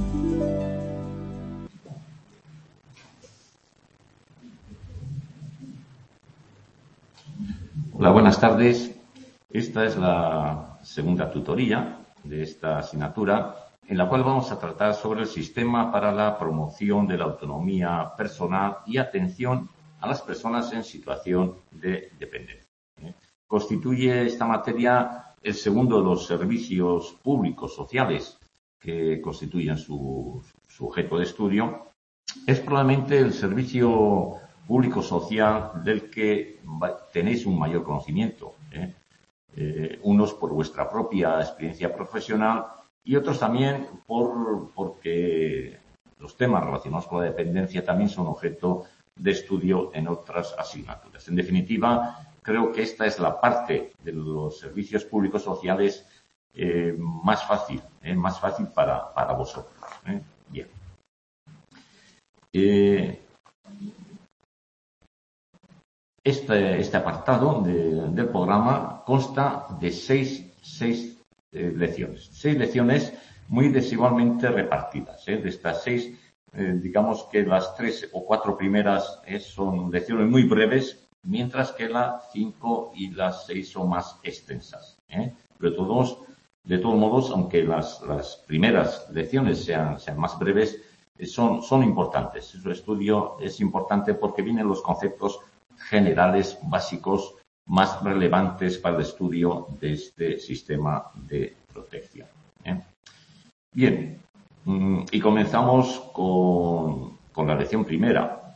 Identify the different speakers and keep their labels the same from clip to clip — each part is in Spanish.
Speaker 1: Hola, buenas tardes. Esta es la segunda tutoría de esta asignatura, en la cual vamos a tratar sobre el sistema para la promoción de la autonomía personal y atención a las personas en situación de dependencia. Constituye esta materia el segundo de los servicios públicos sociales que constituyen su objeto de estudio. Es probablemente el servicio público social del que tenéis un mayor conocimiento, unos por vuestra propia experiencia profesional y otros también porque los temas relacionados con la dependencia también son objeto de estudio en otras asignaturas. En definitiva, creo que esta es la parte de los servicios públicos sociales más fácil para vosotros. Bien. Este apartado del programa consta de seis lecciones. 6 lecciones muy desigualmente repartidas. De estas 6, digamos que las 3 o 4 primeras son lecciones muy breves, mientras que las 5 y las 6 son más extensas. De todos modos, aunque las primeras lecciones sean más breves, son importantes. Su estudio es importante porque vienen los conceptos generales básicos más relevantes para el estudio de este sistema de protección. Bien, y comenzamos con la lección primera,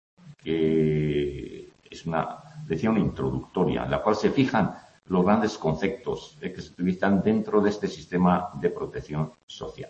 Speaker 1: que es una lección introductoria, en la cual se fijan los grandes conceptos que se utilizan dentro de este sistema de protección social.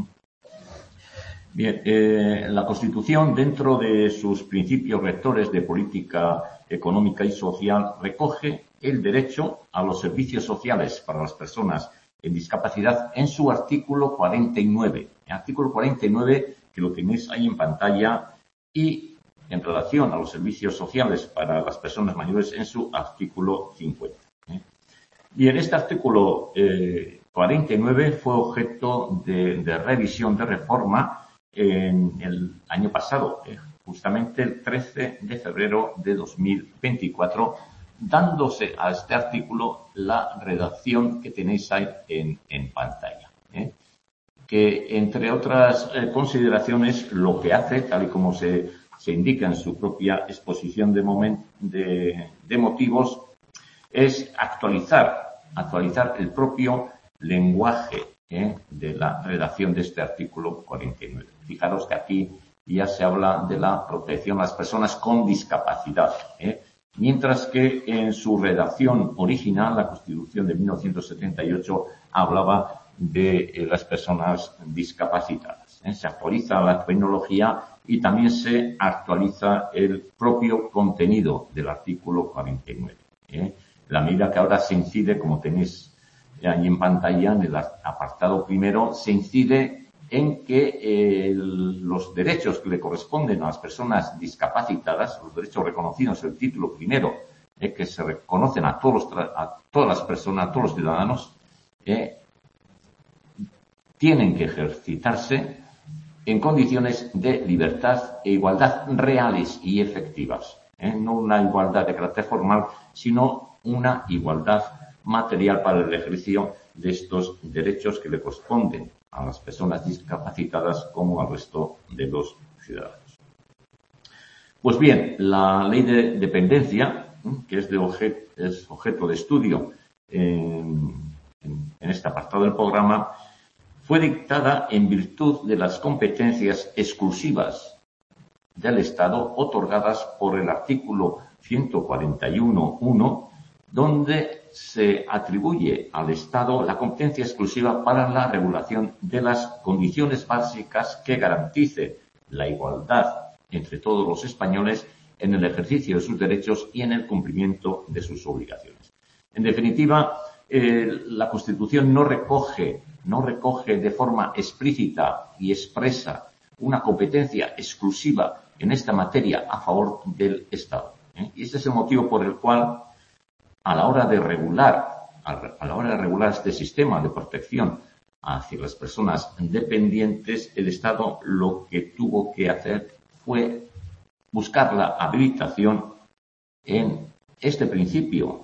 Speaker 1: Bien, la Constitución, dentro de sus principios rectores de política económica y social, recoge el derecho a los servicios sociales para las personas en discapacidad en su artículo 49. El artículo 49, que lo tenéis ahí en pantalla, y en relación a los servicios sociales para las personas mayores en su artículo 50. Bien, este artículo 49 fue objeto de revisión, de reforma, en el año pasado, justamente el 13 de febrero de 2024, dándose a este artículo la redacción que tenéis ahí en pantalla. Que, entre otras consideraciones, lo que hace, tal y como se indica en su propia exposición de motivos, es actualizar el propio lenguaje de la redacción de este artículo 49. Fijaros que aquí ya se habla de la protección a las personas con discapacidad, mientras que en su redacción original, la Constitución de 1978, hablaba de las personas discapacitadas. Se actualiza la tecnología y también se actualiza el propio contenido del artículo 49. La medida que ahora se incide, como tenéis ahí en pantalla, en el apartado primero, se incide en que los derechos que le corresponden a las personas discapacitadas, los derechos reconocidos en el título primero, que se reconocen a todas las personas, a todos los ciudadanos, tienen que ejercitarse en condiciones de libertad e igualdad reales y efectivas. No una igualdad de carácter formal, sino una igualdad material para el ejercicio de estos derechos que le corresponden a las personas discapacitadas como al resto de los ciudadanos. Pues bien, la ley de dependencia, que es objeto de estudio en este apartado del programa, fue dictada en virtud de las competencias exclusivas del Estado otorgadas por el artículo 141.1, donde se atribuye al Estado la competencia exclusiva para la regulación de las condiciones básicas que garantice la igualdad entre todos los españoles en el ejercicio de sus derechos y en el cumplimiento de sus obligaciones. En definitiva, la Constitución no recoge de forma explícita y expresa una competencia exclusiva en esta materia a favor del Estado. Y este es el motivo por el cual, a la hora de regular este sistema de protección hacia las personas dependientes, el Estado lo que tuvo que hacer fue buscar la habilitación en este principio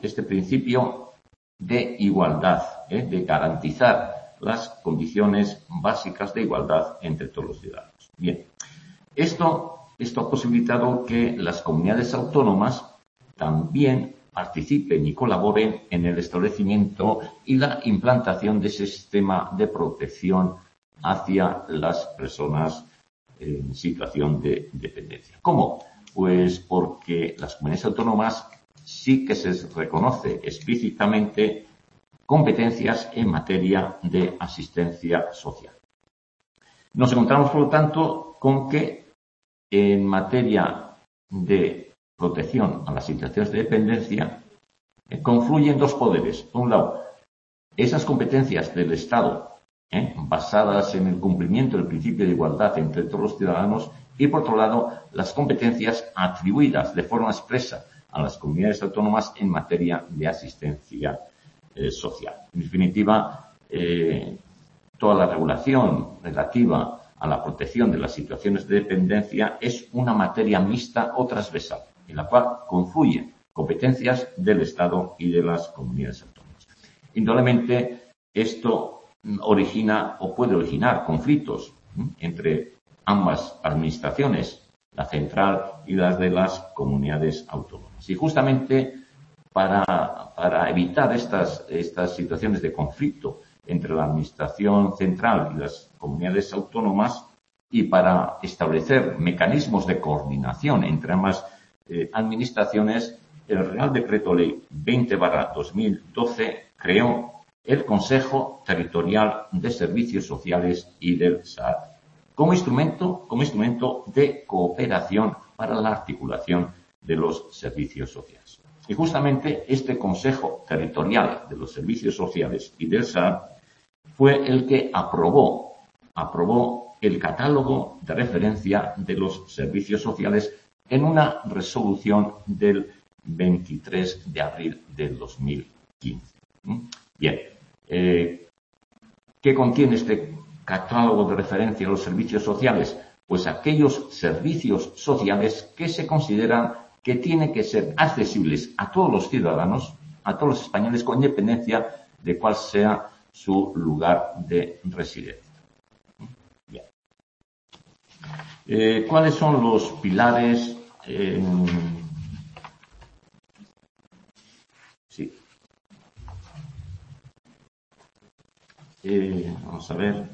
Speaker 1: de igualdad, de garantizar las condiciones básicas de igualdad entre todos los ciudadanos. Bien, esto ha posibilitado que las comunidades autónomas también participen y colaboren en el establecimiento y la implantación de ese sistema de protección hacia las personas en situación de dependencia. ¿Cómo? Pues porque las comunidades autónomas sí que se reconoce explícitamente competencias en materia de asistencia social. Nos encontramos, por lo tanto, con que en materia de protección a las situaciones de dependencia confluyen dos poderes. Por un lado, esas competencias del Estado basadas en el cumplimiento del principio de igualdad entre todos los ciudadanos y, por otro lado, las competencias atribuidas de forma expresa a las comunidades autónomas en materia de asistencia social. En definitiva, toda la regulación relativa a la protección de las situaciones de dependencia es una materia mixta o transversal, en la cual confluyen competencias del Estado y de las comunidades autónomas. Indudablemente, esto origina o puede originar conflictos entre ambas administraciones, la central y las de las comunidades autónomas. Y justamente para evitar estas situaciones de conflicto entre la administración central y las comunidades autónomas y para establecer mecanismos de coordinación entre ambas administraciones, el Real Decreto Ley 20/2012 creó el Consejo Territorial de Servicios Sociales y del SAT como instrumento de cooperación para la articulación de los servicios sociales. Y justamente este Consejo Territorial de los Servicios Sociales y del SAT fue el que aprobó el catálogo de referencia de los servicios sociales en una resolución del 23 de abril del 2015. Bien, ¿qué contiene este catálogo de referencia de los servicios sociales? Pues aquellos servicios sociales que se consideran que tienen que ser accesibles a todos los ciudadanos, a todos los españoles, con independencia de cuál sea su lugar de residencia. Bien. ¿Cuáles son los pilares? Sí. Vamos a ver.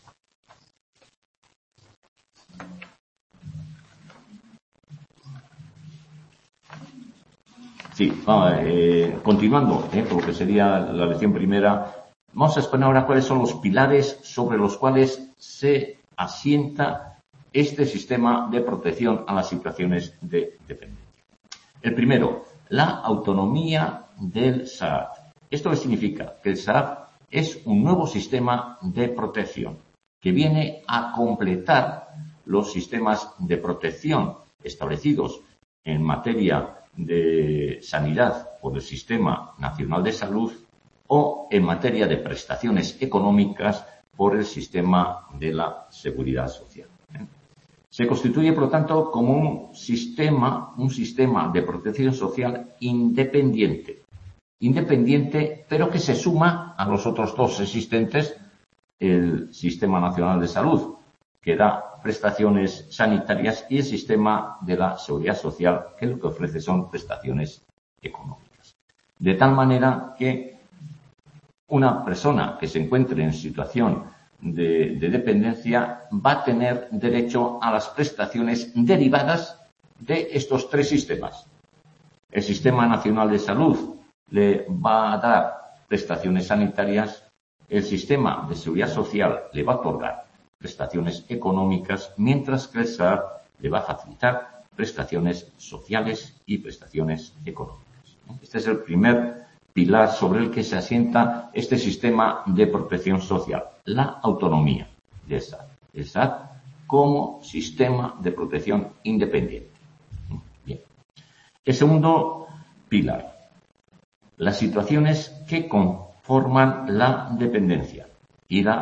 Speaker 1: Sí, continuando por lo que sería la lección primera, vamos a exponer ahora cuáles son los pilares sobre los cuales se asienta este sistema de protección a las situaciones de dependencia. El primero, la autonomía del SAAD. ¿Esto qué significa? Que el SAAD es un nuevo sistema de protección que viene a completar los sistemas de protección establecidos en materia de sanidad por el Sistema Nacional de Salud o en materia de prestaciones económicas por el sistema de la Seguridad Social. Se constituye, por lo tanto, como un sistema de protección social independiente, pero que se suma a los otros dos existentes, el Sistema Nacional de Salud, que da prestaciones sanitarias, y el sistema de la Seguridad Social, que lo que ofrece son prestaciones económicas. De tal manera que una persona que se encuentre en situación de dependencia va a tener derecho a las prestaciones derivadas de estos tres sistemas. El Sistema Nacional de Salud le va a dar prestaciones sanitarias, el Sistema de Seguridad Social le va a otorgar prestaciones económicas, mientras que el SAAD le va a facilitar prestaciones sociales y prestaciones económicas. Este es el primer pilar sobre el que se asienta este sistema de protección social, la autonomía del SAAD. El SAAD como sistema de protección independiente. Bien. El segundo pilar, las situaciones que conforman la dependencia y la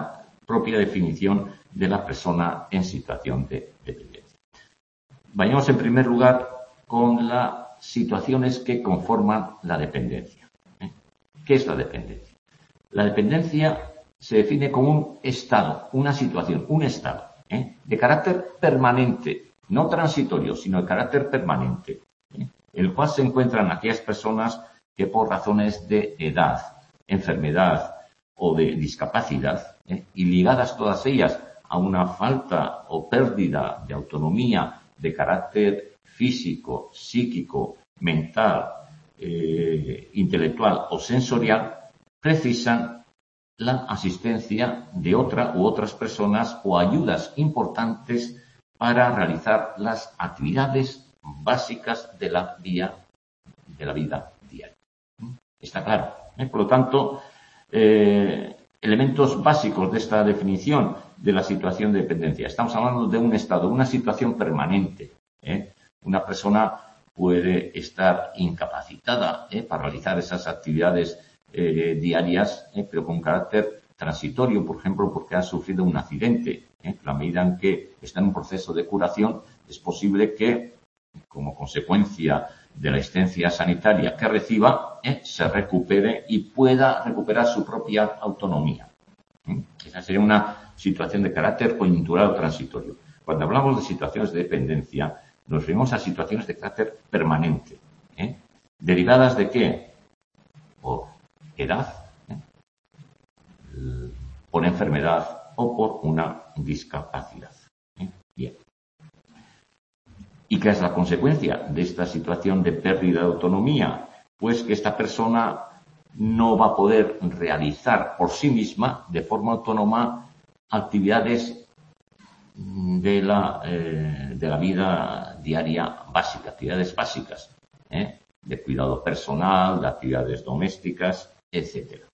Speaker 1: propia definición de la persona en situación de dependencia. Vayamos en primer lugar con las situaciones que conforman la dependencia. ¿Qué es la dependencia? La dependencia se define como un estado, una situación, un estado, de carácter permanente, no transitorio, sino de carácter permanente, el cual se encuentran aquellas personas que por razones de edad, enfermedad o de discapacidad, y ligadas todas ellas a una falta o pérdida de autonomía de carácter físico, psíquico, mental, intelectual o sensorial, precisan la asistencia de otra u otras personas o ayudas importantes para realizar las actividades básicas de la vida diaria. Está claro. Por lo tanto, elementos básicos de esta definición de la situación de dependencia. Estamos hablando de un estado, una situación permanente. Una persona puede estar incapacitada para realizar esas actividades diarias, pero con carácter transitorio, por ejemplo, porque ha sufrido un accidente. A la medida en que está en un proceso de curación, es posible que, como consecuencia de la asistencia sanitaria que reciba, se recupere y pueda recuperar su propia autonomía. Esa sería una situación de carácter coyuntural o transitorio. Cuando hablamos de situaciones de dependencia, nos referimos a situaciones de carácter permanente. ¿Derivadas de qué? Por edad, por enfermedad o por una discapacidad. Bien. ¿Y qué es la consecuencia de esta situación de pérdida de autonomía? Pues que esta persona no va a poder realizar por sí misma, de forma autónoma, actividades de la vida diaria básica, actividades básicas, de cuidado personal, de actividades domésticas, etcétera.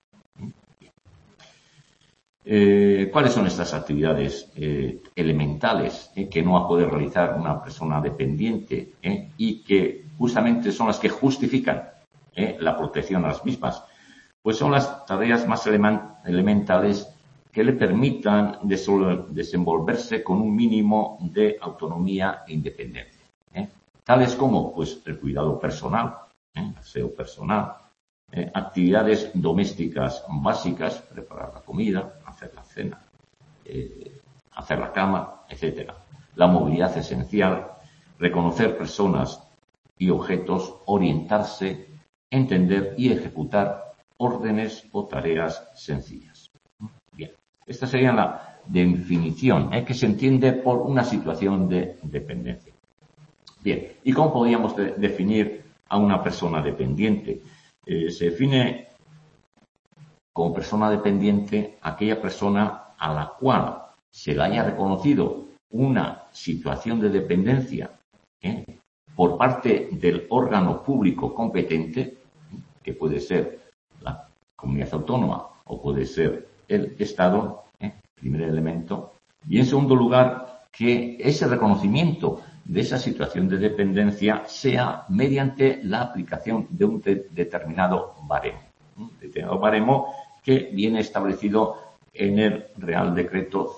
Speaker 1: ¿Cuáles son estas actividades elementales que no va a poder realizar una persona dependiente y que justamente son las que justifican la protección a las mismas? Pues son las tareas más elementales que le permitan desenvolverse con un mínimo de autonomía e independencia. Tales como pues, el cuidado personal, aseo personal, actividades domésticas básicas, preparar la comida, hacer la cena, hacer la cama, etcétera. La movilidad esencial, reconocer personas y objetos, orientarse, entender y ejecutar órdenes o tareas sencillas. Bien, esta sería la definición que se entiende por una situación de dependencia. Bien, ¿y cómo podríamos definir a una persona dependiente? Se define como persona dependiente aquella persona a la cual se le haya reconocido una situación de dependencia por parte del órgano público competente, que puede ser la comunidad autónoma o puede ser el Estado, primer elemento, y en segundo lugar, que ese reconocimiento de esa situación de dependencia sea mediante la aplicación de un determinado baremo que viene establecido en el Real Decreto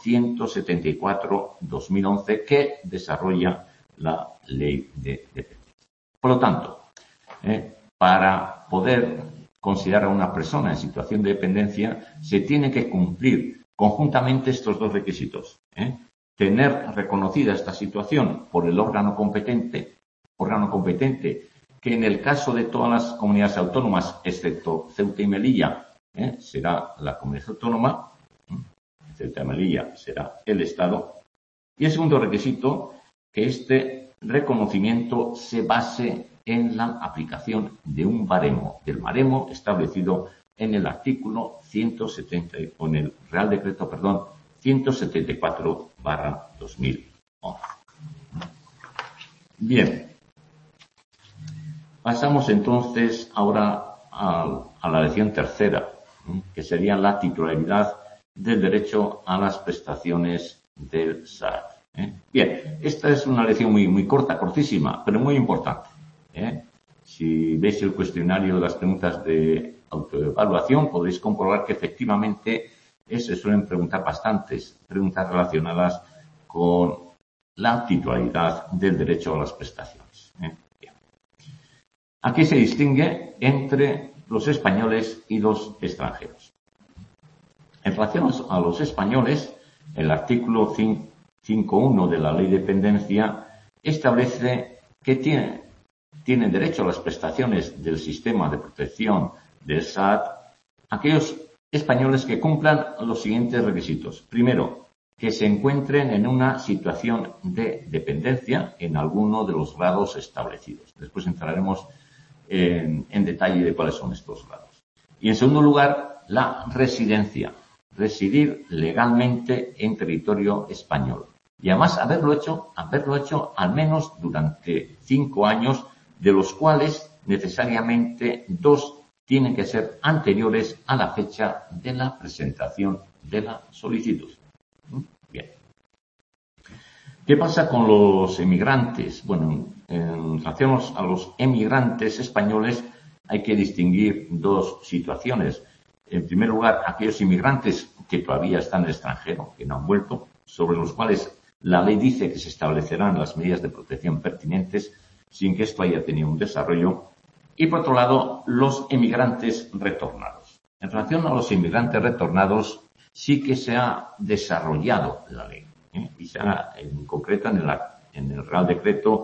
Speaker 1: 174/2011 que desarrolla la Ley de Dependencia. Por lo tanto, para poder considerar a una persona en situación de dependencia, se tiene que cumplir conjuntamente estos dos requisitos. Tener reconocida esta situación por el órgano competente que en el caso de todas las comunidades autónomas, excepto Ceuta y Melilla, será la comunidad autónoma, Ceuta y Melilla será el Estado, y el segundo requisito, que este reconocimiento se base en la aplicación de un baremo, del baremo establecido en el artículo 170, o en el Real Decreto, 174/2011. Bien. Pasamos entonces ahora a la lección tercera, que sería la titularidad del derecho a las prestaciones del SAT. Bien, esta es una lección muy corta, cortísima, pero muy importante. Si veis el cuestionario de las preguntas de autoevaluación, podéis comprobar que efectivamente se suelen preguntar bastantes preguntas relacionadas con la titularidad del derecho a las prestaciones. Bien. Aquí se distingue entre los españoles y los extranjeros. En relación a los españoles, el artículo 5.1 de la Ley de Dependencia establece que tienen derecho a las prestaciones del sistema de protección del SAT aquellos españoles que cumplan los siguientes requisitos. Primero, que se encuentren en una situación de dependencia en alguno de los grados establecidos. Después entraremos en detalle de cuáles son estos grados. Y en segundo lugar, la residencia. Residir legalmente en territorio español. Y además haberlo hecho al menos durante 5 años, de los cuales necesariamente 2 tienen que ser anteriores a la fecha de la presentación de la solicitud. Bien. ¿Qué pasa con los emigrantes? Bueno, en relación a los emigrantes españoles hay que distinguir 2 situaciones. En primer lugar, aquellos inmigrantes que todavía están en el extranjero, que no han vuelto, sobre los cuales la ley dice que se establecerán las medidas de protección pertinentes sin que esto haya tenido un desarrollo. Y por otro lado, los emigrantes retornados. En relación a los inmigrantes retornados, sí que se ha desarrollado la ley. Y se ha, en concreto, en el Real Decreto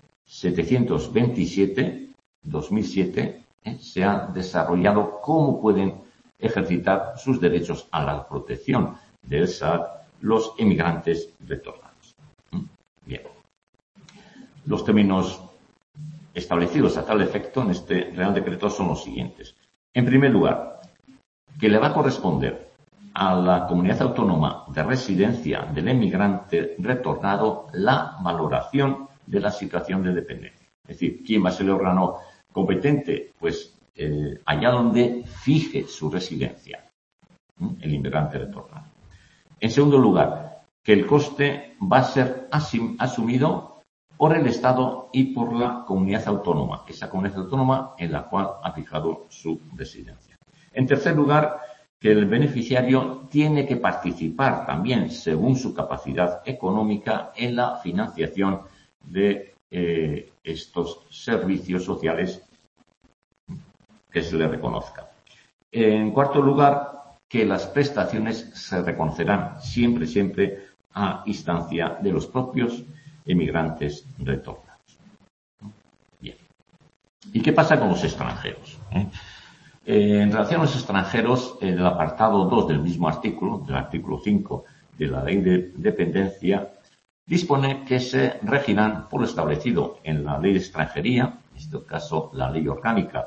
Speaker 1: 727/2007, se ha desarrollado cómo pueden ejercitar sus derechos a la protección del SAT los emigrantes retornados. Bien. Los términos establecidos a tal efecto en este Real Decreto son los siguientes. En primer lugar, que le va a corresponder a la comunidad autónoma de residencia del emigrante retornado la valoración de la situación de dependencia. Es decir, ¿quién va a ser el órgano competente? Pues allá donde fije su residencia, el inmigrante retornado. En segundo lugar, que el coste va a ser asumido por el Estado y por la comunidad autónoma, esa comunidad autónoma en la cual ha fijado su residencia. En tercer lugar, que el beneficiario tiene que participar también, según su capacidad económica, en la financiación de estos servicios sociales que se le reconozca. En cuarto lugar, que las prestaciones se reconocerán siempre a instancia de los propios emigrantes retornados. Bien. ¿Y qué pasa con los extranjeros? En relación a los extranjeros, en el apartado 2 del mismo artículo, del artículo 5 de la Ley de Dependencia, dispone que se regirán por lo establecido en la Ley de Extranjería, en este caso la Ley Orgánica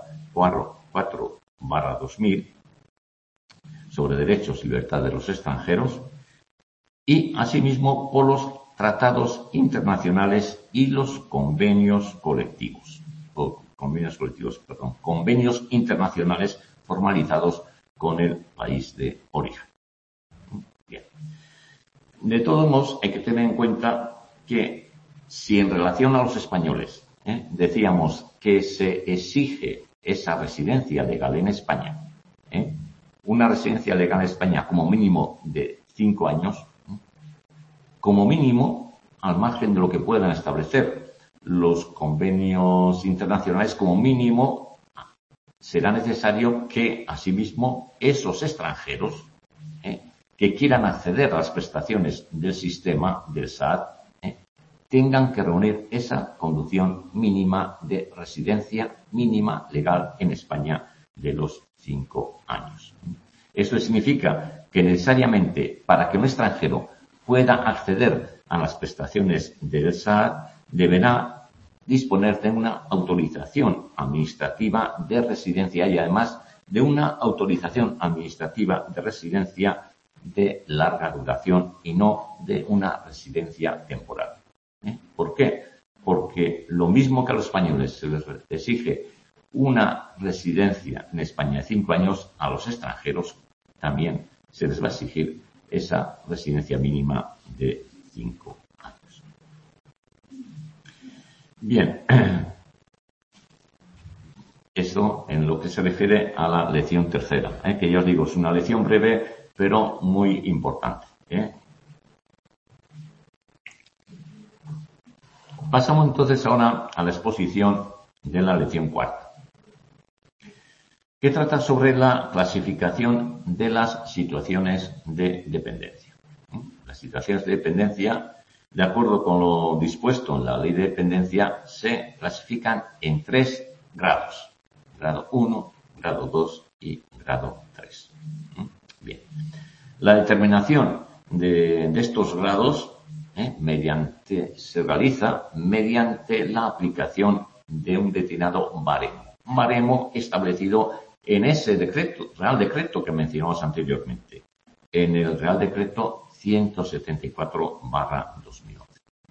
Speaker 1: 4/2000, sobre derechos y libertades de los extranjeros, y asimismo por los tratados internacionales y los convenios internacionales formalizados con el país de origen. Bien. De todos modos, hay que tener en cuenta que si en relación a los españoles decíamos que se exige esa residencia legal en España, una residencia legal en España como mínimo de 5 años, como mínimo, al margen de lo que puedan establecer los convenios internacionales, como mínimo será necesario que, asimismo, esos extranjeros que quieran acceder a las prestaciones del sistema del SAT tengan que reunir esa condición mínima de residencia mínima legal en España de los 5 años. Eso significa que necesariamente para que un extranjero pueda acceder a las prestaciones del SAT deberá disponer de una autorización administrativa de residencia y además de una autorización administrativa de residencia de larga duración y no de una residencia temporal. ¿Por qué? Porque lo mismo que a los españoles se les exige una residencia en España de 5 años, a los extranjeros también se les va a exigir esa residencia mínima de 5 años. Bien, eso en lo que se refiere a la lección tercera, que ya os digo, es una lección breve pero muy importante. Pasamos entonces ahora a la exposición de la lección cuarta, que trata sobre la clasificación de las situaciones de dependencia. Las situaciones de dependencia, de acuerdo con lo dispuesto en la ley de dependencia, se clasifican en 3 grados. Grado 1, grado 2 y grado 3. Bien. La determinación de estos grados se realiza mediante la aplicación de un determinado baremo. Un baremo establecido en ese Real Decreto que mencionamos anteriormente, en el Real Decreto 174/2011.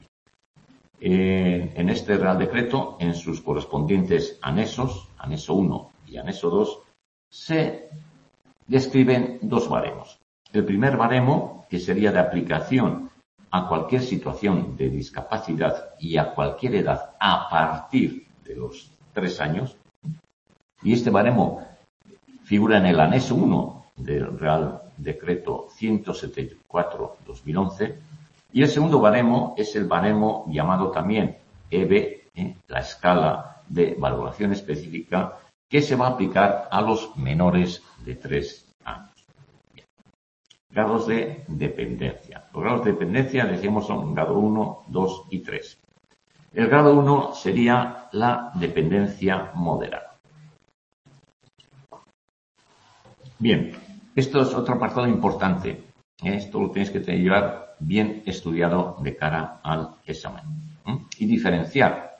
Speaker 1: En este Real Decreto, en sus correspondientes anexos, anexo 1 y anexo 2, se describen 2 baremos. El primer baremo, que sería de aplicación a cualquier situación de discapacidad y a cualquier edad a partir de los 3 años, y este baremo figura en el anexo 1 del Real Decreto 174/2011, y el segundo baremo es el baremo llamado también EBE, la escala de valoración específica, que se va a aplicar a los menores de 3 años. Bien. Grados de dependencia. Los grados de dependencia, decíamos, son grado 1, 2 y 3. El grado 1 sería la dependencia moderada. Bien, esto es otro apartado importante. Esto lo tienes que llevar bien estudiado de cara al examen. Y diferenciar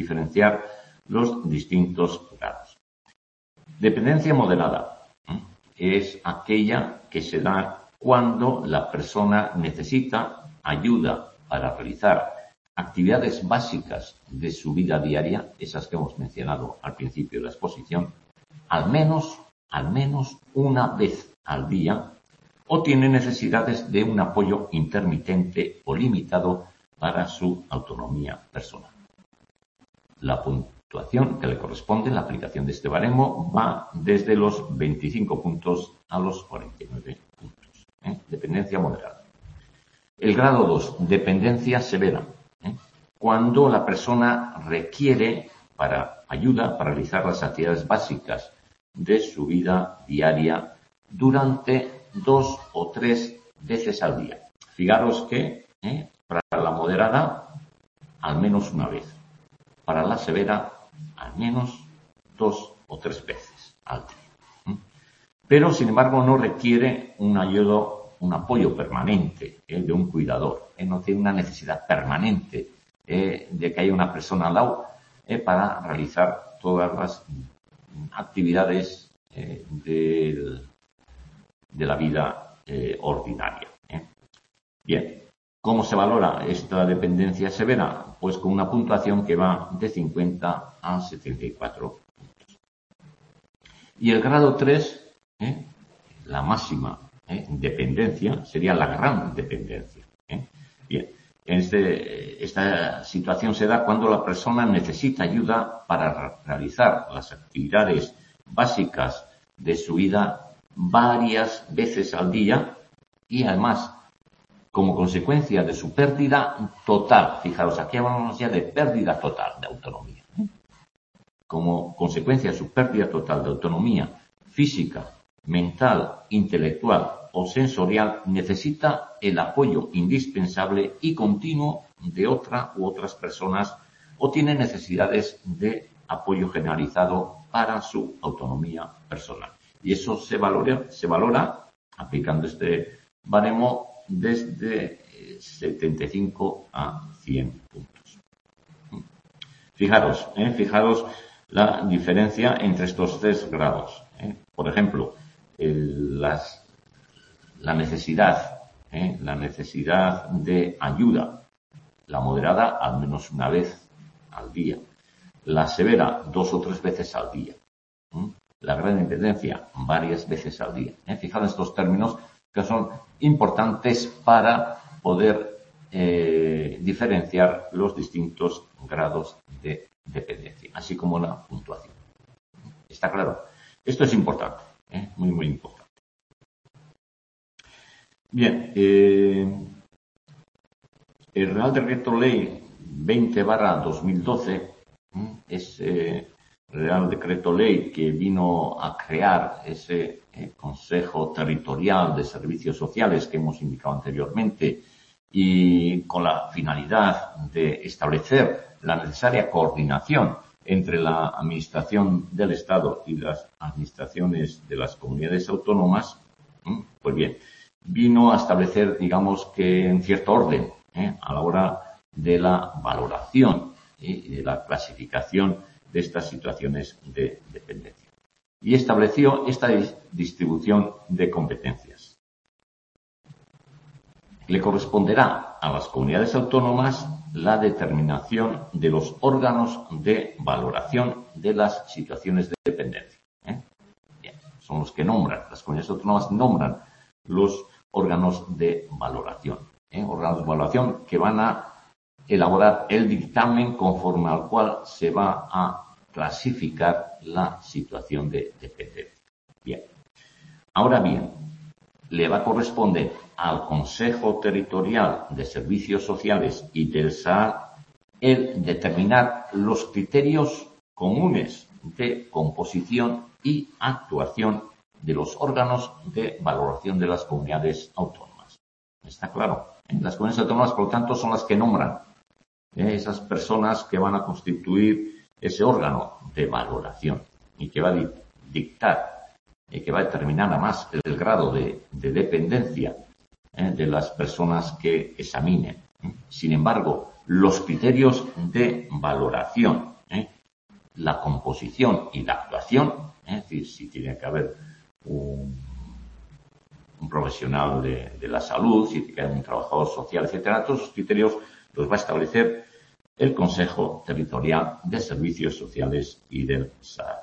Speaker 1: los distintos grados. Dependencia moderada es aquella que se da cuando la persona necesita ayuda para realizar actividades básicas de su vida diaria, esas que hemos mencionado al principio de la exposición, al menos una vez al día, o tiene necesidades de un apoyo intermitente o limitado para su autonomía personal. La puntuación que le corresponde, la aplicación de este baremo, va desde los 25 puntos a los 49 puntos. Dependencia moderada. El grado 2, dependencia severa. Cuando la persona requiere ayuda para realizar las actividades básicas de su vida diaria durante 2 o 3 veces al día. Fijaros que para la moderada, al menos una vez. Para la severa, al menos 2 o 3 veces al día. Pero, sin embargo, no requiere un apoyo permanente de un cuidador. No tiene una necesidad permanente de que haya una persona al lado para realizar todas las actividades de la vida ordinaria. Bien, ¿cómo se valora esta dependencia severa? Pues con una puntuación que va de 50 a 74 puntos. Y el grado 3, la máxima dependencia, sería la gran dependencia. Bien, esta situación se da cuando la persona necesita ayuda para realizar las actividades básicas de su vida varias veces al día y además como consecuencia de su pérdida total. Fijaros, aquí hablamos ya de pérdida total de autonomía. Como consecuencia de su pérdida total de autonomía física, mental, intelectual o sensorial, necesita el apoyo indispensable y continuo de otra u otras personas o tiene necesidades de apoyo generalizado para su autonomía personal. Y eso se valora aplicando este baremo desde 75 a 100 puntos. Fijaros la diferencia entre estos 3 grados. Por ejemplo, la necesidad de ayuda, la moderada al menos una vez al día, la severa 2 o 3 veces al día, la gran dependencia varias veces al día. Fijaros estos términos que son importantes para poder diferenciar los distintos grados de dependencia, así como la puntuación. ¿Está claro? Esto es importante, muy, muy importante. Bien, el Real Decreto Ley 20/2012 es Real Decreto Ley que vino a crear ese Consejo Territorial de Servicios Sociales que hemos indicado anteriormente y con la finalidad de establecer la necesaria coordinación entre la Administración del Estado y las administraciones de las comunidades autónomas, pues bien, vino a establecer, digamos que en cierto orden, a la hora de la valoración y de la clasificación de estas situaciones de dependencia. Y estableció esta distribución de competencias. Le corresponderá a las comunidades autónomas la determinación de los órganos de valoración de las situaciones de dependencia. Bien, son los que nombran, las comunidades autónomas nombran los órganos de valoración. Órganos de valoración que van a elaborar el dictamen conforme al cual se va a clasificar la situación de dependencia. Bien. Ahora bien, le va a corresponder al Consejo Territorial de Servicios Sociales y del SAAR el determinar los criterios comunes de composición y actuación de los órganos de valoración de las comunidades autónomas. ¿Está claro? Las comunidades autónomas, por lo tanto, son las que nombran esas personas que van a constituir ese órgano de valoración y que va a dictar y que va a determinar además el grado de dependencia de las personas que examinen. Sin embargo, los criterios de valoración, la composición y la actuación, es decir, si tiene que haber un profesional de la salud, si tiene que haber un trabajador social, etcétera, todos esos criterios los va a establecer el Consejo Territorial de Servicios Sociales y del SAAR.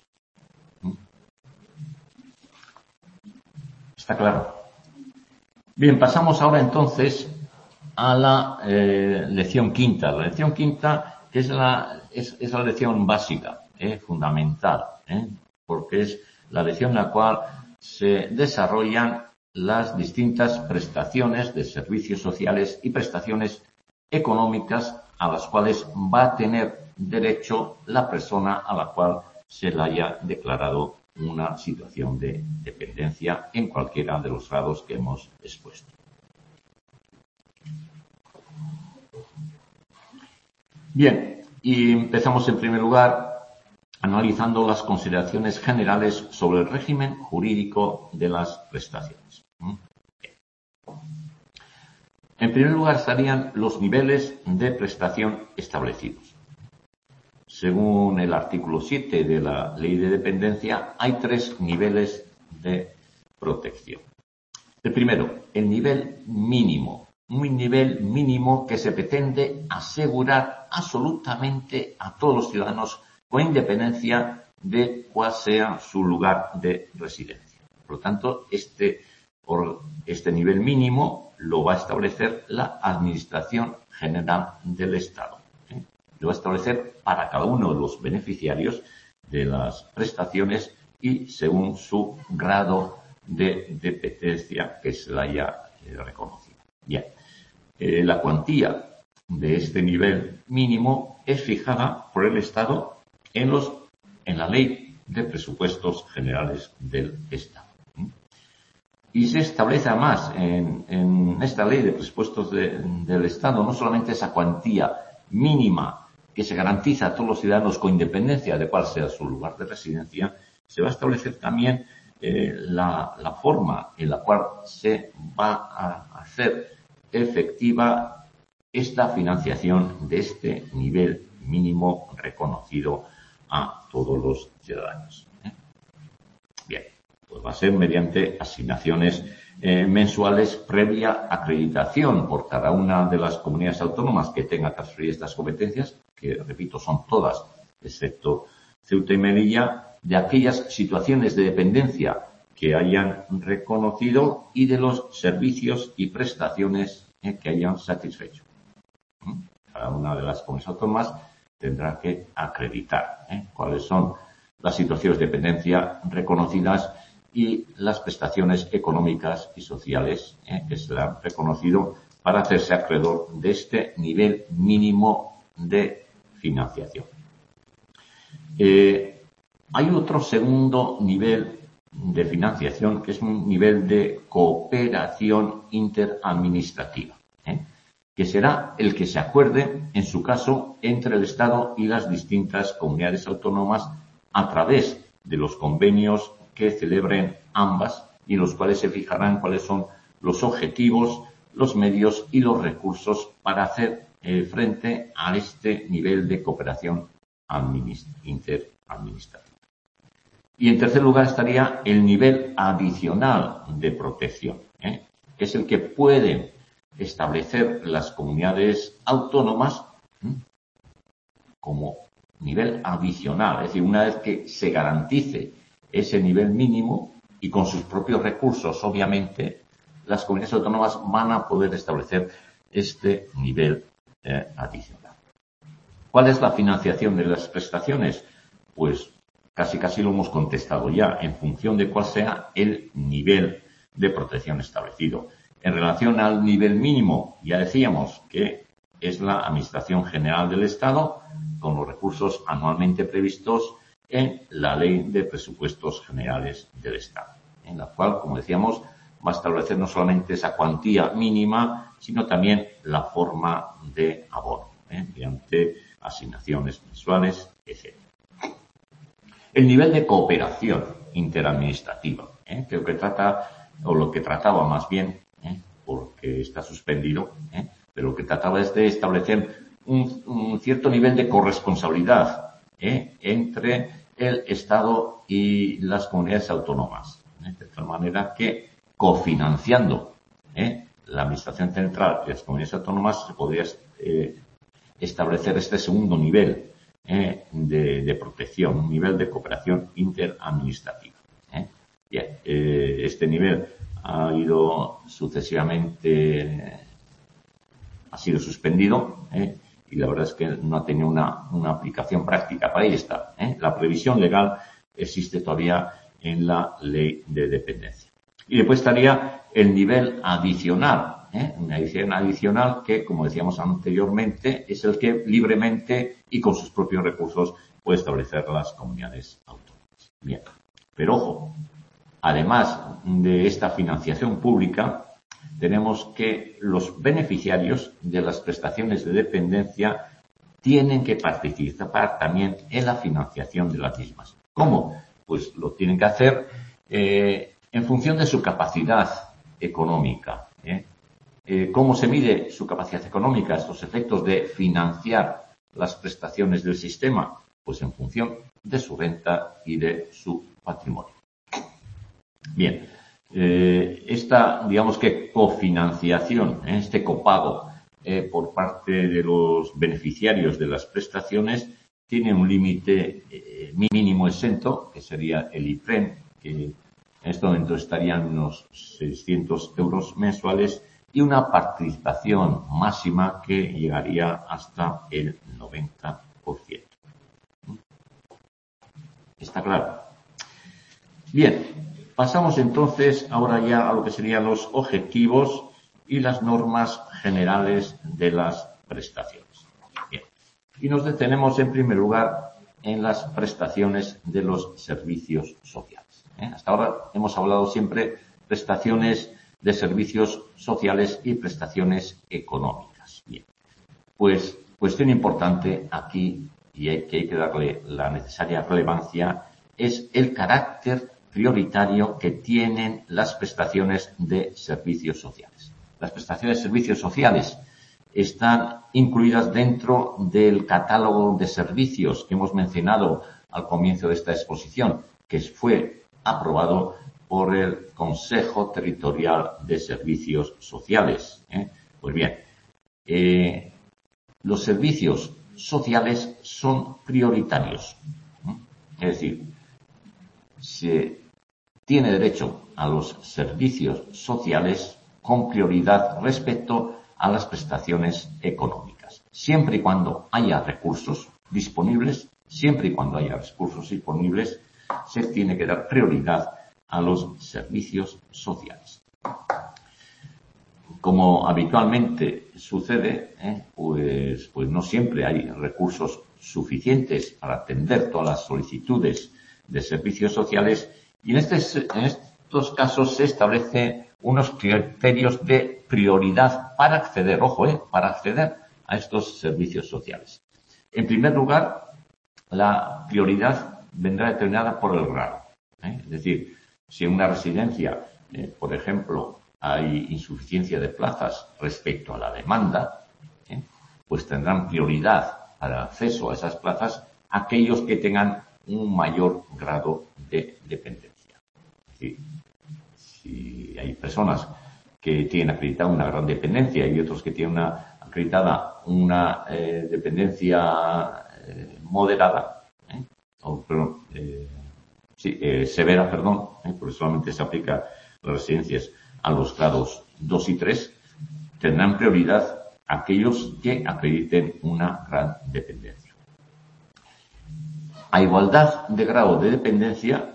Speaker 1: ¿Está claro? Bien, pasamos ahora entonces a la lección quinta. La lección quinta que es la lección básica, fundamental, porque es la lección en la cual se desarrollan las distintas prestaciones de servicios sociales y prestaciones económicas a las cuales va a tener derecho la persona a la cual se le haya declarado una situación de dependencia en cualquiera de los grados que hemos expuesto. Bien, y empezamos en primer lugar analizando las consideraciones generales sobre el régimen jurídico de las prestaciones. En primer lugar estarían los niveles de prestación establecidos. Según el artículo 7 de la Ley de Dependencia, hay 3 niveles de protección. El primero, el nivel mínimo. Un nivel mínimo que se pretende asegurar absolutamente a todos los ciudadanos con independencia de cuál sea su lugar de residencia. Por lo tanto, este nivel mínimo lo va a establecer la Administración General del Estado. Lo va a establecer para cada uno de los beneficiarios de las prestaciones y según su grado de dependencia que se le haya reconocido. Bien, la cuantía de este nivel mínimo es fijada por el Estado en la Ley de Presupuestos Generales del Estado. Y se establece además en esta Ley de Presupuestos del Estado no solamente esa cuantía mínima que se garantiza a todos los ciudadanos con independencia de cuál sea su lugar de residencia, se va a establecer también la forma en la cual se va a hacer efectiva esta financiación de este nivel mínimo reconocido a todos los ciudadanos. Bien, pues va a ser mediante asignaciones mensuales previa acreditación por cada una de las comunidades autónomas que tenga transferidas estas competencias, que repito son todas, excepto Ceuta y Melilla, de aquellas situaciones de dependencia que hayan reconocido y de los servicios y prestaciones que hayan satisfecho. Cada una de las comunidades autónomas tendrá que acreditar cuáles son las situaciones de dependencia reconocidas y las prestaciones económicas y sociales que se le han reconocido para hacerse acreedor de este nivel mínimo de financiación. Hay otro segundo nivel de financiación que es un nivel de cooperación interadministrativa, que será el que se acuerde, en su caso, entre el Estado y las distintas comunidades autónomas a través de los convenios que celebren ambas y en los cuales se fijarán cuáles son los objetivos, los medios y los recursos para hacer frente a este nivel de cooperación interadministrativa. Y en tercer lugar estaría el nivel adicional de protección, que es el que pueden establecer las comunidades autónomas como nivel adicional. Es decir, una vez que se garantice ese nivel mínimo y con sus propios recursos, obviamente, las comunidades autónomas van a poder establecer este nivel adicional. ¿Cuál es la financiación de las prestaciones? Pues casi lo hemos contestado ya, en función de cuál sea el nivel de protección establecido. En relación al nivel mínimo, ya decíamos que es la Administración General del Estado, con los recursos anualmente previstos en la Ley de Presupuestos Generales del Estado, en la cual, como decíamos, va a establecer no solamente esa cuantía mínima, sino también la forma de abono, mediante asignaciones mensuales, etc. El nivel de cooperación interadministrativa, que lo que trata, o lo que trataba más bien, porque está suspendido, pero lo que trataba es de establecer un cierto nivel de corresponsabilidad entre el Estado y las comunidades autónomas, de tal manera que cofinanciando la Administración Central y las comunidades autónomas se podría establecer este segundo nivel de protección, un nivel de cooperación interadministrativa. Bien, este nivel ha ido sucesivamente, ha sido suspendido y la verdad es que no ha tenido una aplicación práctica. Para ahí está. La previsión legal existe todavía en la Ley de Dependencia. Y después estaría el nivel adicional, una edición adicional que, como decíamos anteriormente, es el que libremente y con sus propios recursos puede establecer las comunidades autónomas. Bien, pero ojo, además de esta financiación pública, tenemos que los beneficiarios de las prestaciones de dependencia tienen que participar también en la financiación de las mismas. ¿Cómo? Pues lo tienen que hacer en función de su capacidad económica. ¿Cómo se mide su capacidad económica, estos efectos de financiar las prestaciones del sistema? Pues en función de su renta y de su patrimonio. Bien, esta, digamos que cofinanciación, este copago por parte de los beneficiarios de las prestaciones tiene un límite mínimo exento, que sería el IPREM, que en este momento estarían unos 600 euros mensuales, y una participación máxima que llegaría hasta el 90%. ¿Está claro? Bien, pasamos entonces ahora ya a lo que serían los objetivos y las normas generales de las prestaciones. Bien. Y nos detenemos en primer lugar en las prestaciones de los servicios sociales. Hasta ahora hemos hablado siempre prestaciones de servicios sociales y prestaciones económicas. Bien, pues cuestión importante aquí y que hay que darle la necesaria relevancia es el carácter prioritario que tienen las prestaciones de servicios sociales. Las prestaciones de servicios sociales están incluidas dentro del catálogo de servicios que hemos mencionado al comienzo de esta exposición, que fue aprobado por el Consejo Territorial de Servicios Sociales. Pues bien, los servicios sociales son prioritarios. Es decir, se tiene derecho a los servicios sociales con prioridad respecto a las prestaciones económicas, siempre y cuando haya recursos disponibles, se tiene que dar prioridad a los servicios sociales. Como habitualmente sucede, pues no siempre hay recursos suficientes para atender todas las solicitudes de servicios sociales y en estos casos se establecen unos criterios de prioridad para acceder, para acceder a estos servicios sociales. En primer lugar, la prioridad vendrá determinada por el grado. Es decir, si en una residencia, por ejemplo, hay insuficiencia de plazas respecto a la demanda, pues tendrán prioridad para el acceso a esas plazas aquellos que tengan un mayor grado de dependencia. Es decir, si hay personas que tienen acreditada una gran dependencia y otros que tienen acreditada una dependencia moderada, severa, porque solamente se aplica las residencias a los grados 2 y 3, tendrán prioridad aquellos que acrediten una gran dependencia. A igualdad de grado de dependencia,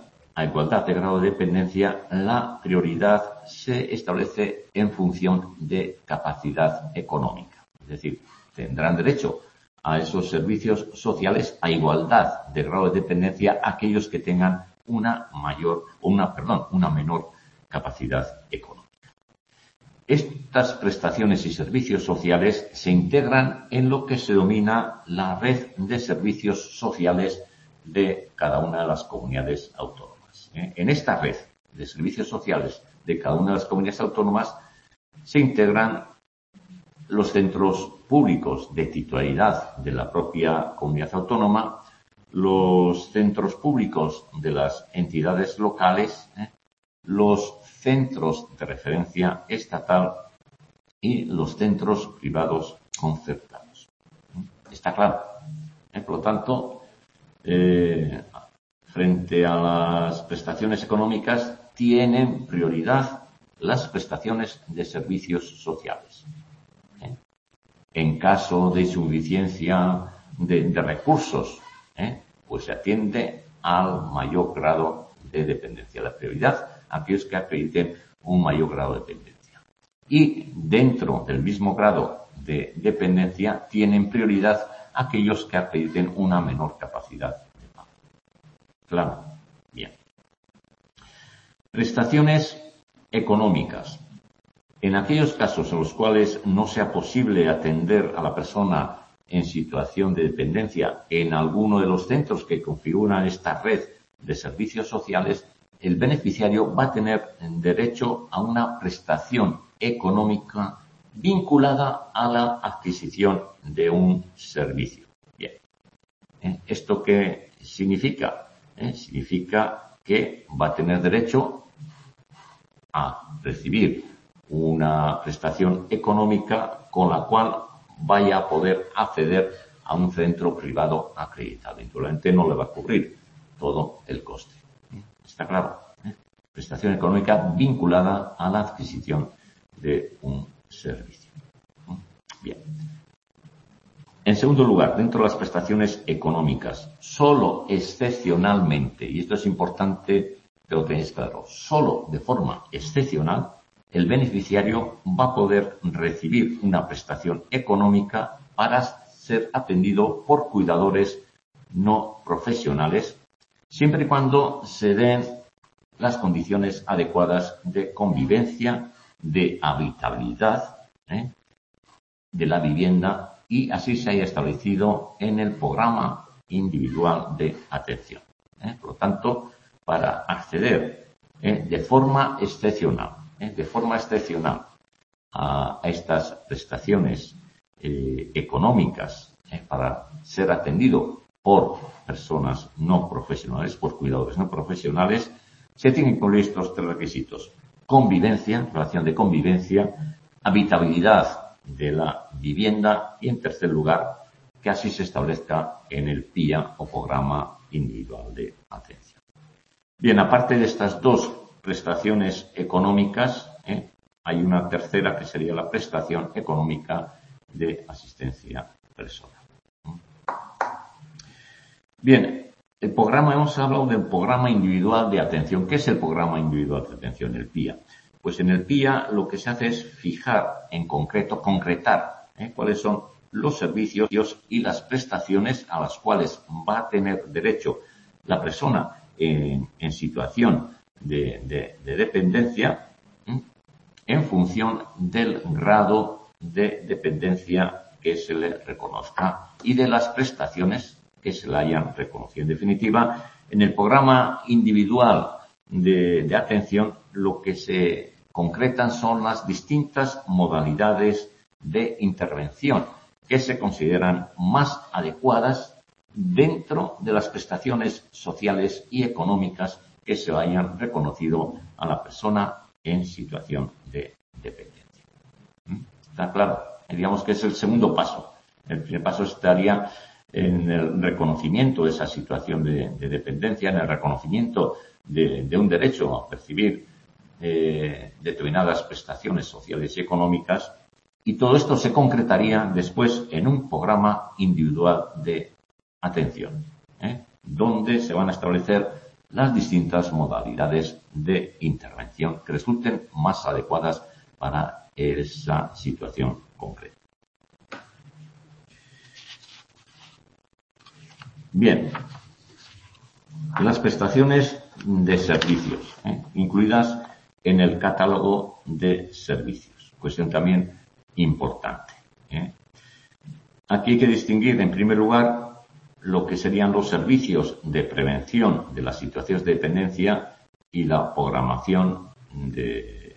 Speaker 1: la prioridad se establece en función de capacidad económica. Es decir, tendrán derecho a esos servicios sociales a igualdad de grado de dependencia aquellos que tengan una menor capacidad económica. Estas prestaciones y servicios sociales se integran en lo que se denomina la red de servicios sociales de cada una de las comunidades autónomas. En esta red de servicios sociales de cada una de las comunidades autónomas se integran los centros públicos de titularidad de la propia comunidad autónoma, los centros públicos de las entidades locales, los centros de referencia estatal y los centros privados concertados. Está claro. Por lo tanto, frente a las prestaciones económicas, tienen prioridad las prestaciones de servicios sociales. En caso de insuficiencia de recursos, pues se atiende al mayor grado de dependencia. La prioridad a aquellos que acrediten un mayor grado de dependencia. Y dentro del mismo grado de dependencia tienen prioridad aquellos que acrediten una menor capacidad de pago. Claro. Bien. Prestaciones económicas. En aquellos casos en los cuales no sea posible atender a la persona en situación de dependencia en alguno de los centros que configuran esta red de servicios sociales, el beneficiario va a tener derecho a una prestación económica vinculada a la adquisición de un servicio. Bien. ¿Esto qué significa? Significa que va a tener derecho a recibir una prestación económica con la cual vaya a poder acceder a un centro privado acreditado. Indudablemente no le va a cubrir todo el coste. ¿Está claro? Prestación económica vinculada a la adquisición de un servicio. Bien. En segundo lugar, dentro de las prestaciones económicas, solo excepcionalmente, y esto es importante que lo tenéis claro, solo de forma excepcional, el beneficiario va a poder recibir una prestación económica para ser atendido por cuidadores no profesionales, siempre y cuando se den las condiciones adecuadas de convivencia, de habitabilidad de la vivienda y así se haya establecido en el programa individual de atención. Por lo tanto, para acceder de forma excepcional a estas prestaciones económicas para ser atendido por personas no profesionales, por cuidadores no profesionales, se tienen que cumplir estos tres requisitos: convivencia, relación de convivencia, habitabilidad de la vivienda y, en tercer lugar, que así se establezca en el PIA o programa individual de atención. Bien, aparte de estas dos prestaciones económicas, hay una tercera que sería la prestación económica de asistencia personal. Bien, El programa, hemos hablado del programa individual de atención. ¿Qué es el programa individual de atención, el PIA? Pues en el PIA lo que se hace es fijar en concreto, concretar cuáles son los servicios y las prestaciones a las cuales va a tener derecho la persona en situación de dependencia en función del grado de dependencia que se le reconozca y de las prestaciones que se le hayan reconocido. En definitiva, en el programa individual de atención lo que se concretan son las distintas modalidades de intervención que se consideran más adecuadas dentro de las prestaciones sociales y económicas que se hayan reconocido a la persona en situación de dependencia. ¿Está claro? Digamos que es el segundo paso. El primer paso estaría en el reconocimiento de esa situación de dependencia, en el reconocimiento de un derecho a percibir determinadas prestaciones sociales y económicas, y todo esto se concretaría después en un programa individual de atención, donde se van a establecer las distintas modalidades de intervención que resulten más adecuadas para esa situación concreta. Bien, las prestaciones de servicios, incluidas en el catálogo de servicios. Cuestión también importante. Aquí hay que distinguir, en primer lugar, lo que serían los servicios de prevención de las situaciones de dependencia y la promoción de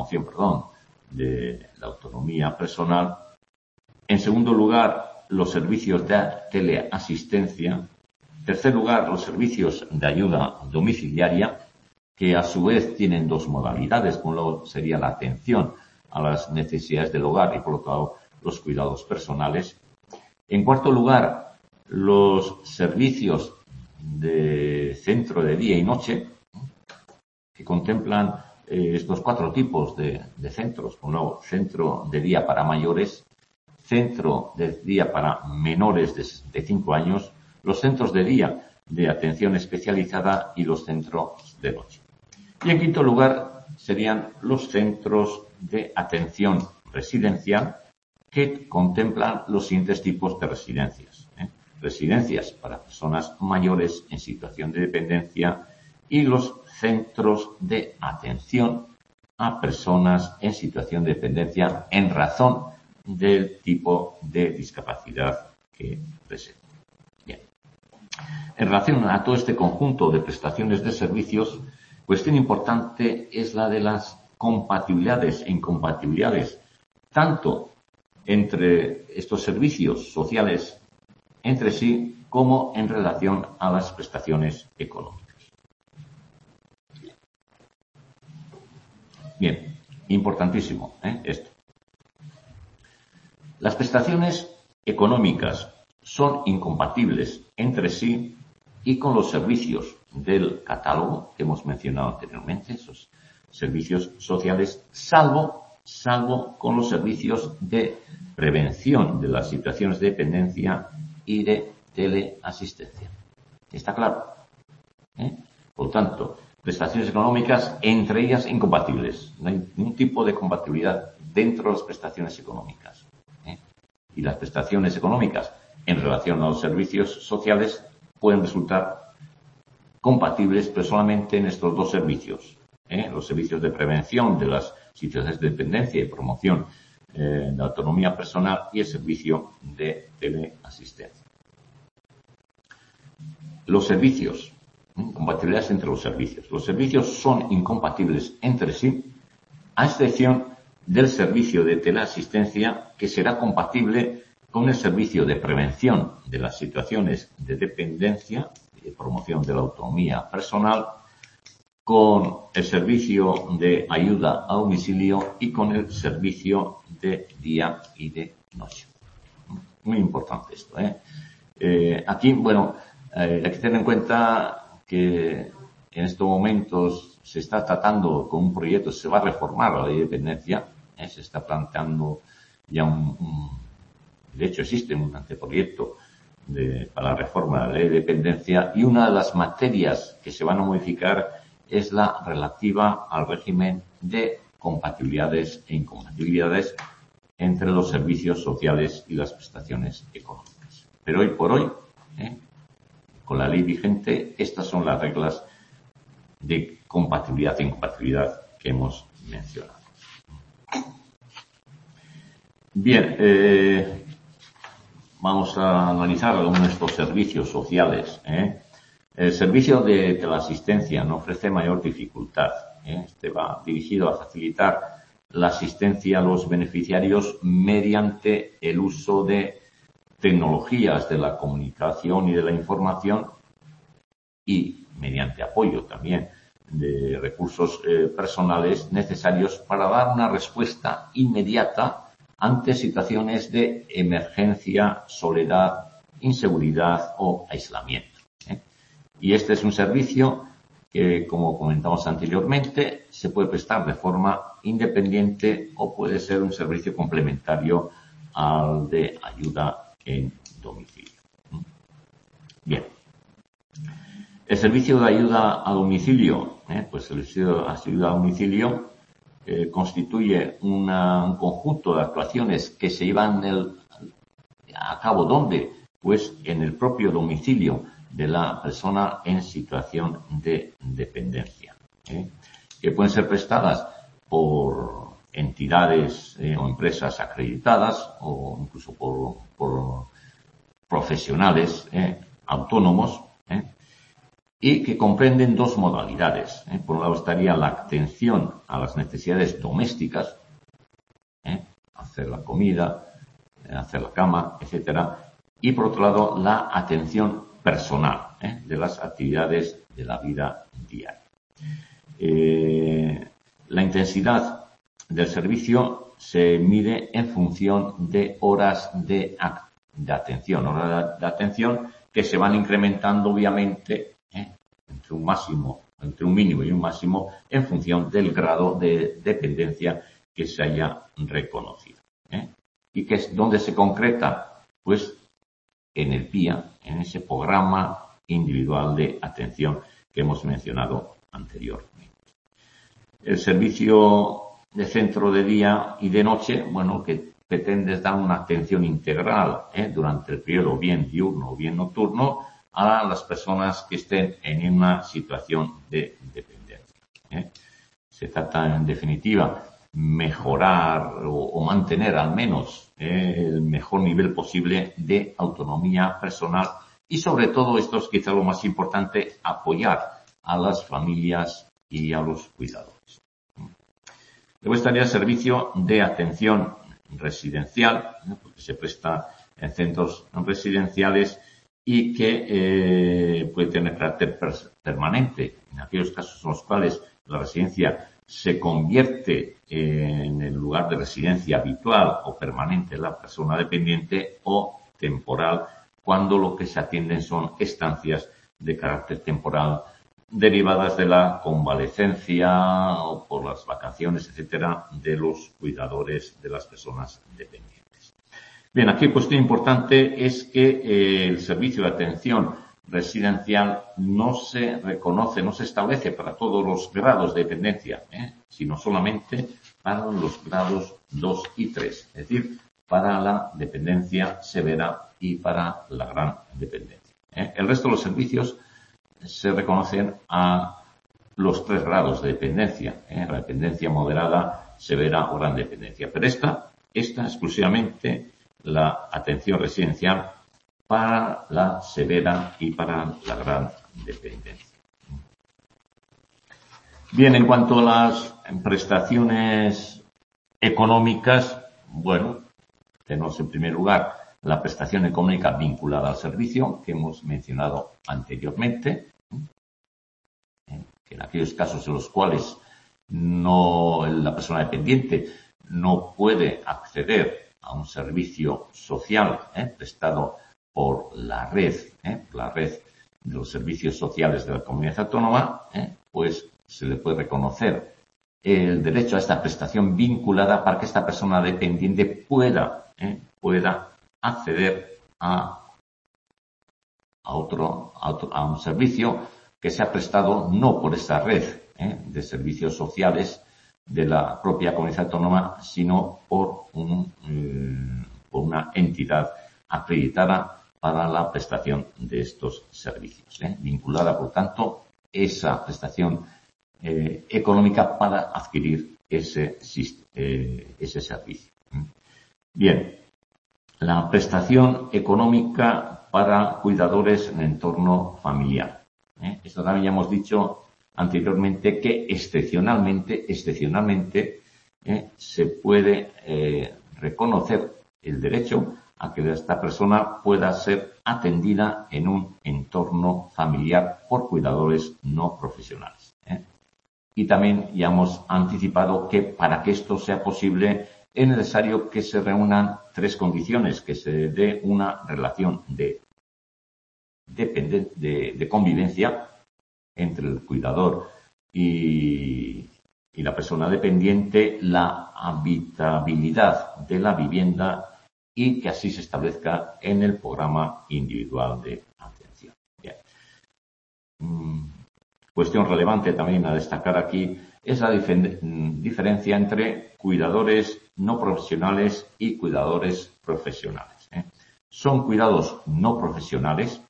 Speaker 1: la autonomía personal. En segundo lugar, los servicios de teleasistencia. En tercer lugar, los servicios de ayuda domiciliaria, que a su vez tienen dos modalidades. Por un lado sería la atención a las necesidades del hogar y por otro lado los cuidados personales. En cuarto lugar, los servicios de centro de día y noche, que contemplan estos cuatro tipos de centros. Por un lado, centro de día para mayores, centro de día para menores de 5 años, los centros de día de atención especializada y los centros de noche. Y en quinto lugar serían los centros de atención residencial, que contemplan los siguientes tipos de residencias. Residencias para personas mayores en situación de dependencia y los centros de atención a personas en situación de dependencia en razón del tipo de discapacidad que presenta. Bien. En relación a todo este conjunto de prestaciones de servicios, cuestión importante es la de las compatibilidades e incompatibilidades, tanto entre estos servicios sociales entre sí como en relación a las prestaciones económicas. Bien, importantísimo esto. Las prestaciones económicas son incompatibles entre sí y con los servicios del catálogo que hemos mencionado anteriormente, esos servicios sociales, salvo con los servicios de prevención de las situaciones de dependencia y de teleasistencia. ¿Está claro? Por lo tanto, prestaciones económicas, entre ellas incompatibles. No hay ningún tipo de compatibilidad dentro de las prestaciones económicas. Y las prestaciones económicas en relación a los servicios sociales pueden resultar compatibles, pero solamente en estos dos servicios. Los servicios de prevención de las situaciones de dependencia y promoción de la autonomía personal y el servicio de teleasistencia. Los servicios, compatibilidades entre los servicios. Los servicios son incompatibles entre sí, a excepción del servicio de teleasistencia, que será compatible con el servicio de prevención de las situaciones de dependencia y de promoción de la autonomía personal, con el servicio de ayuda a domicilio y con el servicio de día y de noche. Muy importante esto. Aquí, hay que tener en cuenta que en estos momentos se está tratando con un proyecto, se va a reformar la ley de dependencia, se está planteando ya de hecho existe un anteproyecto para la reforma de la ley de dependencia, y una de las materias que se van a modificar es la relativa al régimen de compatibilidades e incompatibilidades entre los servicios sociales y las prestaciones económicas. Pero hoy por hoy, con la ley vigente, estas son las reglas de compatibilidad e incompatibilidad que hemos mencionado. Bien, vamos a analizar algunos de estos servicios sociales. El servicio de teleasistencia no ofrece mayor dificultad. Este va dirigido a facilitar la asistencia a los beneficiarios mediante el uso de tecnologías de la comunicación y de la información y mediante apoyo también de recursos personales necesarios para dar una respuesta inmediata ante situaciones de emergencia, soledad, inseguridad o aislamiento. Y este es un servicio que, como comentamos anteriormente, se puede prestar de forma independiente o puede ser un servicio complementario al de ayuda en domicilio. Bien. El servicio de ayuda a domicilio, pues el servicio de ayuda a domicilio constituye un conjunto de actuaciones que se llevan a cabo. ¿Dónde? Pues en el propio domicilio de la persona en situación de dependencia, que pueden ser prestadas por entidades o empresas acreditadas o incluso por profesionales autónomos, y que comprenden dos modalidades. Por un lado estaría la atención a las necesidades domésticas, hacer la comida, hacer la cama, etcétera, y por otro lado la atención personal de las actividades de la vida diaria. La intensidad del servicio se mide en función de horas de atención que se van incrementando obviamente entre un mínimo y un máximo en función del grado de dependencia que se haya reconocido. ¿Y que es donde se concreta? Pues en el PIA, en ese programa individual de atención que hemos mencionado anteriormente. El servicio de centro de día y de noche, bueno, que pretende dar una atención integral durante el periodo bien diurno o bien nocturno a las personas que estén en una situación de dependencia. Se trata, en definitiva, mejorar o mantener al menos el mejor nivel posible de autonomía personal y, sobre todo, esto es quizá lo más importante, apoyar a las familias y a los cuidadores. Luego estaría el servicio de atención residencial, porque se presta en centros residenciales y que puede tener carácter permanente en aquellos casos en los cuales la residencia se convierte en el lugar de residencia habitual o permanente de la persona dependiente, o temporal cuando lo que se atienden son estancias de carácter temporal derivadas de la convalecencia o por las vacaciones, etcétera, de los cuidadores de las personas dependientes. Bien, aquí cuestión importante es que el servicio de atención residencial no se reconoce, no se establece para todos los grados de dependencia, sino solamente para los grados 2 y 3, es decir, para la dependencia severa y para la gran dependencia. El resto de los servicios se reconocen a los 3 grados de dependencia, la dependencia moderada, severa o gran dependencia. Pero esta exclusivamente la atención residencial para la severa y para la gran dependencia. Bien, en cuanto a las prestaciones económicas, bueno, tenemos en primer lugar la prestación económica vinculada al servicio que hemos mencionado anteriormente, que en aquellos casos en los cuales la persona dependiente no puede acceder a un servicio social prestado por la red de los servicios sociales de la comunidad autónoma, pues se le puede reconocer el derecho a esta prestación vinculada para que esta persona dependiente pueda acceder a a un servicio que se ha prestado no por esa red de servicios sociales de la propia comunidad autónoma, sino por una entidad acreditada para la prestación de estos servicios, vinculada, por tanto, esa prestación económica para adquirir ese servicio. Bien, la prestación económica para cuidadores en el entorno familiar. Esto también ya hemos dicho anteriormente que excepcionalmente se puede reconocer el derecho a que esta persona pueda ser atendida en un entorno familiar por cuidadores no profesionales. Y también ya hemos anticipado que para que esto sea posible es necesario que se reúnan tres condiciones, que se dé una relación de convivencia entre el cuidador y la persona dependiente, la habitabilidad de la vivienda y que así se establezca en el programa individual de atención. Bien. Cuestión relevante también a destacar aquí es la diferencia entre cuidadores no profesionales y cuidadores profesionales. Son cuidados no profesionales.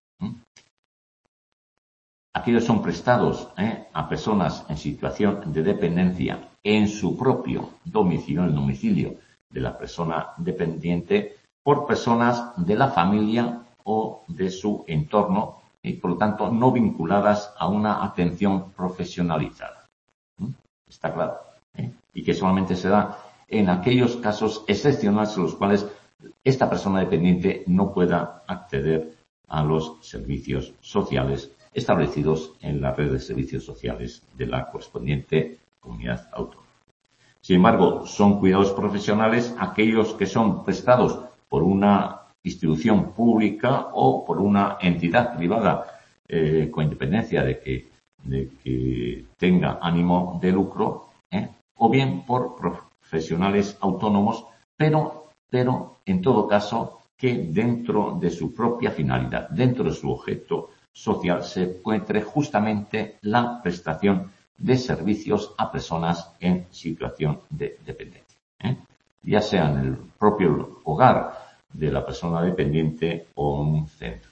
Speaker 1: Aquellos son prestados a personas en situación de dependencia en su propio domicilio, en el domicilio de la persona dependiente, por personas de la familia o de su entorno y, por lo tanto, no vinculadas a una atención profesionalizada. Está claro. Y que solamente se da en aquellos casos excepcionales en los cuales esta persona dependiente no pueda acceder a los servicios sociales establecidos en la red de servicios sociales de la correspondiente comunidad autónoma. Sin embargo, son cuidados profesionales aquellos que son prestados por una institución pública o por una entidad privada, con independencia de que tenga ánimo de lucro, o bien por profesionales autónomos, pero en todo caso que dentro de su propia finalidad, dentro de su objeto social, se encuentre justamente la prestación de servicios a personas en situación de dependencia, ya sea en el propio hogar de la persona dependiente o en un centro.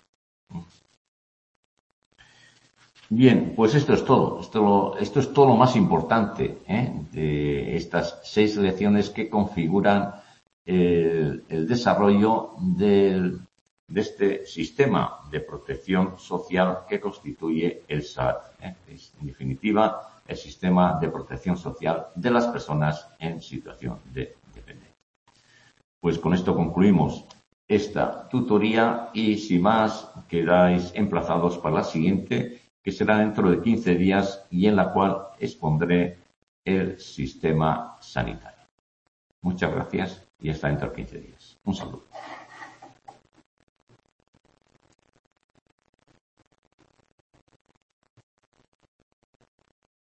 Speaker 1: Bien, pues esto es todo. Esto es todo lo más importante de estas 6 lecciones que configuran el desarrollo de este sistema de protección social que constituye el SAT. Es, en definitiva, el sistema de protección social de las personas en situación de dependencia. Pues con esto concluimos esta tutoría y, sin más, quedáis emplazados para la siguiente, que será dentro de 15 días y en la cual expondré el sistema sanitario. Muchas gracias y hasta dentro de 15 días. Un saludo.